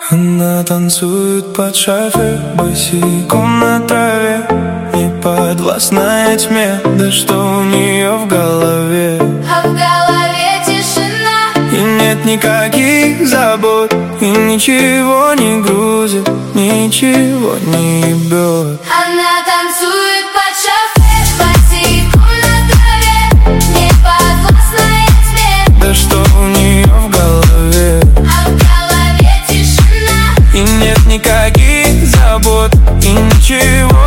Она танцует под шафе, босиком на траве, не подвластная тьме. Да что у нее в голове? А в голове тишина, и нет никаких забот, и ничего не грузит, ничего не ебет. она танцует под шафе, босиком на траве, не подвластная тьме. Да что у нее в голове? А в голове тишина, и нет никаких забот, и ничего